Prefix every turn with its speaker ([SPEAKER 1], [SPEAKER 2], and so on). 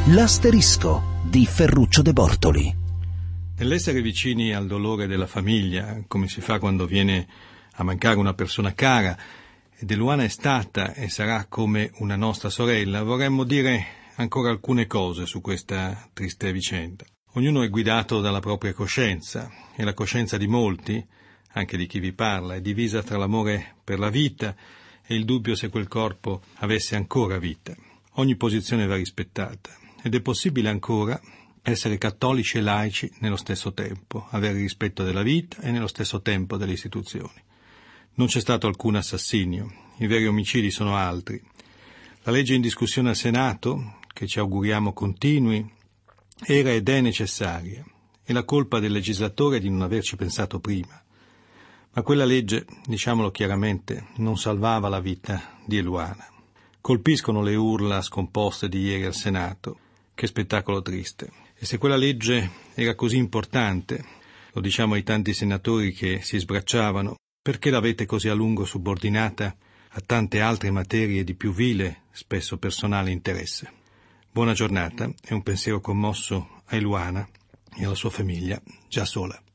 [SPEAKER 1] L'asterisco di Ferruccio De Bortoli.
[SPEAKER 2] Nell'essere vicini al dolore della famiglia, come si fa quando viene a mancare una persona cara, ed Eluana è stata e sarà come una nostra sorella, vorremmo dire ancora alcune cose su questa triste vicenda. Ognuno è guidato dalla propria coscienza, e la coscienza di molti, anche di chi vi parla, è divisa tra l'amore per la vita e il dubbio se quel corpo avesse ancora vita. Ogni posizione va rispettata, ed è possibile ancora essere cattolici e laici nello stesso tempo, avere rispetto della vita e nello stesso tempo delle istituzioni. Non c'è stato alcun assassinio, i veri omicidi sono altri. La legge in discussione al Senato, che ci auguriamo continui, era ed è necessaria, e la colpa del legislatore è di non averci pensato prima. Ma quella legge, diciamolo chiaramente, non salvava la vita di Eluana. Colpiscono le urla scomposte di ieri al Senato. Che spettacolo triste. E se quella legge era così importante, lo diciamo ai tanti senatori che si sbracciavano, perché l'avete così a lungo subordinata a tante altre materie di più vile, spesso personale interesse? Buona giornata e un pensiero commosso a Eluana e alla sua famiglia, già sola.